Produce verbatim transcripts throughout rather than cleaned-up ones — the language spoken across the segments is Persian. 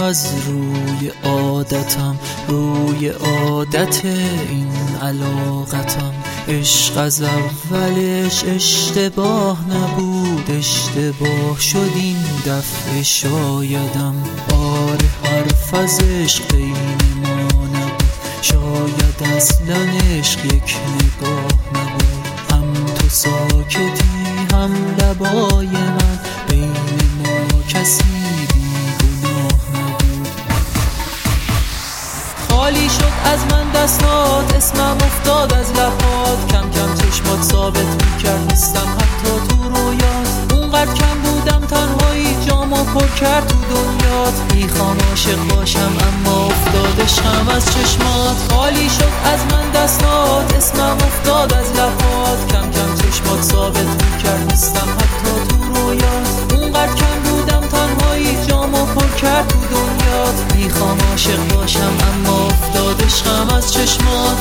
از روی عادتم، روی عادت این علاقتم. عشق از اولش اشتباه نبود، اشتباه شد این دفعه شایدم. آره حرف از عشق بین ما نبود، شاید اصلا عشق یک نگاه نبود. هم تو ساکتی هم لبای من، بین ما کسی بیگناه نبود. خالی شد از من دستات، اسمم افتاد از لبات. کم کم چشمات ثابت میکرد نیستم حتی تو رویات. اونقدر کم بودم تنهایی جامو پر کرد تو دنیات. میخوام عاشق باشم اما افتاد عشقم از چشمات. خالی شد از من دستات، اسمم افتاد از لبات. کم کم چشمات ثابت میکرد نیستم حتی تو رویات. اونقدر کم بودم تنهایی جامو پر کرد تو دنیات. میخوام عاشق باشم اما افتاد عشقم از چشمات.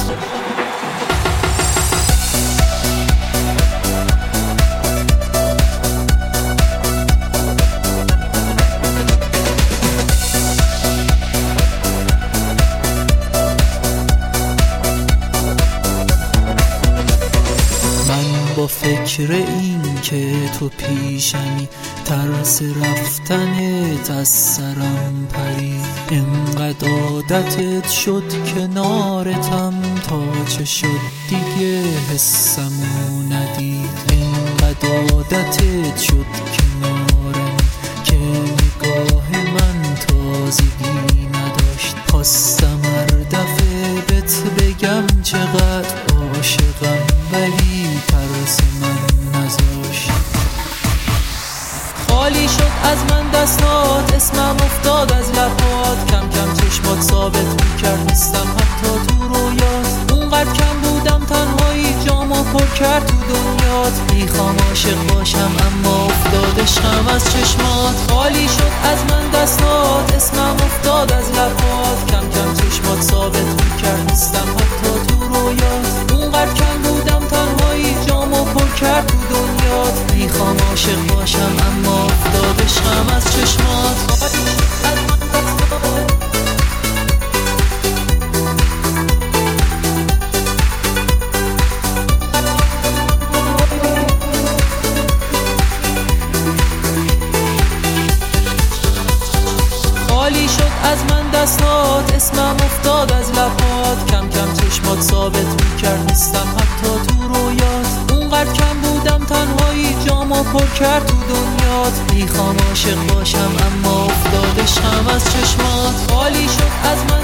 با فکر این که تو پیشمی، ترس رفتنت از سرم پرید. انقدر عادتت شد کنارتم، تا چه شد دیگه حسمو ندید. انقدر عادتت شد کنارم که نگاه من تازگی نداشت. خواستم هر دفعه بهت بگم چقدر عاشقم، ولی ترس من نذاشت. خالی شد از من دستات، اسمم افتاد از لبات. کم کم چشمات ثابت میکرد نیستم حتی تو رویات. اونقدر کم بودم تنهایی جامو پر کرد تو دنیات. میخوام عاشق باشم اما افتاد عشقم از چشمات. خالی شد از من دستات، اسمم افتاد از لبات. کم کم چشمات ثابت میکرد نیستم حتی تو رویات. اونقدر کم بودم تنهایی جامو پر کرد تو دنیات. میخوام عاشق باشم اما افتاد عشقم از چشمات. خالی شد از من دستات، اسمم افتاد از لبات. کم کم چشمات ثابت میکرد نیستم حتی تو رویات. اونقدر کم بودم تنهایی جامو پر کرد تو دنیات. میخوام عاشق باشم اما افتاد عشقم از چشمات. خالی شد از من